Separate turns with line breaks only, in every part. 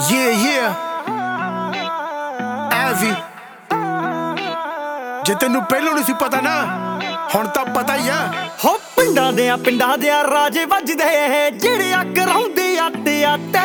ਐਵੀ ਜੇ ਤੈਨੂੰ ਪਹਿਲਾਂ ਨਹੀਂ ਸੀ ਪਤਾ ਨਾ ਹੁਣ ਤਾਂ ਪਤਾ ਹੀ ਆ।
ਹੋ ਪਿੰਡਾਂ ਦੇ ਰਾਜੇ ਵੱਜਦੇ ਜਿਹੜੇ ਅੱਗ ਰੌਂਦੇ ਆਤੇ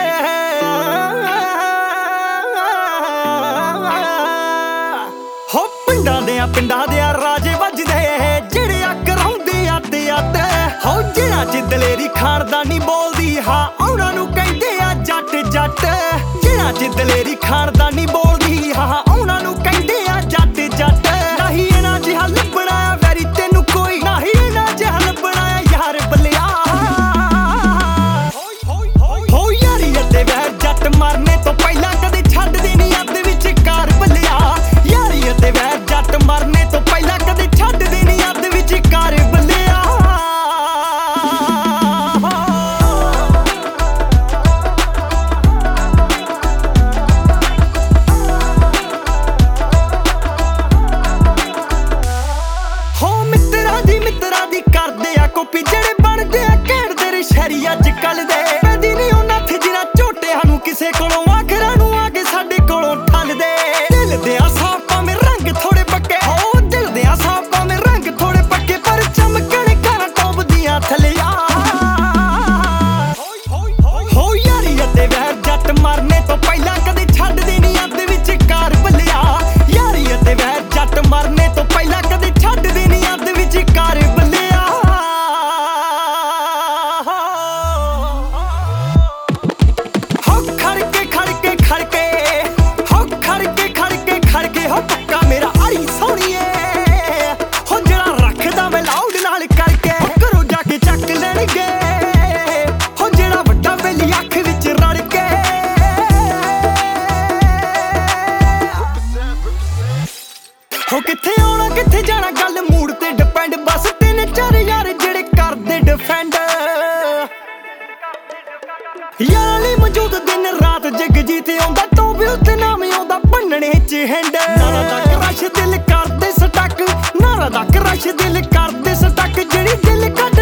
ਹੋ ਪਿੰਡਾਂ ਦੇ ਰਾਜੇ ਵੱਜਦੇ ਜਿਹੜੇ ਅੱਗ ਰੌਂਦੇ ਆਤੇ ਹੋ ਜਿਹੜਾ ਚ ਦਲੇਰੀ ਖਾਨਦਾਨੀ ਬੋਲਦੀ ਹਾਂ ਉਹਨਾਂ ਨੂੰ ਕਹਿੰਦੇ ਆ ਜੱਟ ਜਿਹੜਾ ਚ ਦਲੇਰੀ ਖਾਨਦਾਨੀ ਬੋਲਦੀ ਹਾਂ ਉਹਨਾਂ ਨੂੰ ਕਹਿੰਦੇ ਆ ਜੱਟ ਨਹੀਂ ਇਹਨਾਂ ਜਿਹਾ ਲੱਭਣਾ ਵੈਰੀ ਤੈਨੂੰ ਕੋਈ ਨਹੀਂ ਇਹਨਾਂ ਜਿਹਾ ਲੱਭਣਾ ਯਾਰ ਬੱਲਿਆ ਹੋ ਯਾਰੀ ਅਤੇ ਵੈਰ ਜੱਟ ਮਰਨੇ ਤੋਂ ਪਹਿਲਾਂ ਕਦੇ ਛੱਡਦੇ ਨਹੀਂ ਅੱਧ ਵਿੱਚ ਕਾਰ ਬੱਲਿਆ ਯਾਰੀ ਅਤੇ ਵੈਰ ਜੱਟ ਮਰਨੇ ਤੋਂ ਪਹਿਲਾਂ ਕਦੇ ਛੱਡਦੇ ਨਹੀਂ ਅੱਧ ਵਿੱਚ ਕਾਰ ਬੱਲਿਆ ਮਿੱਤਰਾਂ ਦੀ ਕਰਦੇ ਆ ਕੋਪੀ ਜਿਹੜੇ ਬਣਦੇ ਆ ਕਹਿਣ ਤੇਰੇ ਸ਼ਹਿਰੀ ਅੱਜ ਕੱਲ ਦੇ ਪੈਂਦੀ ਨਹੀਂ ਉਹਨਾਂ ਤੇ ਜਿਨ੍ਹਾਂ ਝੋਟਿਆਂ ਨੂੰ ਕਿਸੇ ਕੋਲੋਂ ਆਖਰਾਂ ਨੂੰ ਆ ਕੇ ਸਾਡੇ ਕੋਲੋਂ ਠੱਲਦੇ ਦਿਲ ਦੇ ਆ ਸਾਫ ਭਾਵੇਂ ਰੰਗ ਥੋੜੇ ਪੱਕੇ ਹੋ ਦਿਲ ਦੇ ਆ ਸਾਫ ਭਾਵੇਂ ਰੰਗ ਥੋੜੇ ਪੱਕੇ ਪਰ ਚਮਕਣ ਘਰਾਂ ਟੋਬਦੀਆਂ ਥੱਲਿਆ ਹੋ ਯਾਰੀ ਅਤੇ ਵੈਰ ਜੱਟ ਮਰਨੇ ਤੋਂ ਪਹਿਲਾਂ ਕਦੇ ਛੱਡਦੇ ਨਹੀਂ ਅੱਧ ਵਿੱਚ ਕਾਰ ਬੱਲਿਆ ਯਾਰੀ ਅਤੇ ਵੈਰ ਜੱਟ ਮਰਨੇ ਤੋਂ ਪਹਿਲਾਂ ਕਦੇ ਛੱਡਦੇ ਨਹੀਂ ਅੱਧ ਵਿੱਚ ਕਾਰ ਬੱਲਿਆ ਹੋ ਖੜਕੇ ਹੋ ਪੱਕਾ ਮੇਰਾ ਆਈ ਸੋਹਣੀਏ ਹੋ ਜਿਹੜਾ ਰੱਖਦਾ ਮੈਂ ਲਾਊਡ ਨਾਲ ਕਰਕੇ ਘਰੋਂ ਜਾ ਕੇ ਚੱਕ ਲੈਣਗੇ ਹੋ ਜਿਹੜਾ ਵੱਡਾ ਬੇਲੀ ਅੱਖ ਵਿੱਚ ਰੜ ਕੇ ਹੋ ਕਿੱਥੇ ਆਉਣਾ ਕਿੱਥੇ ਜਾਣਾ ਗੱਲ ਮੂਡ ਤੇ ਡਿਪੈਂਡ ਬਸ 3-4 ਯਾਰ ਜਿਹੜੇ ਕਰਦੇ ਡਿਫੈਂਡ ਯਾਰਾਂ ਲਈ ਮੌਜੂਦ ਦਿਨ ਰਾਤ ਜਗਜੀਤ ਆਉਂਦਾ ਤੋਂ ਵੀ ਉੱਤੇ ਨਾਮ ਆਉਂਦਾ ਭੰਨਣੇ ਚ ਹੈਂਡ ਨਾਰਾ ਦਾ ਕ੍ਰਸ਼ ਦਿਲ ਕਰਦੇ ਸਟਕ ਨਾਰਾ ਦਾ ਕ੍ਰਸ਼ ਦਿਲ ਕਰਦੇ ਸਟਕ ਜਿਹੜੀ ਦਿਲ ਕੱਢ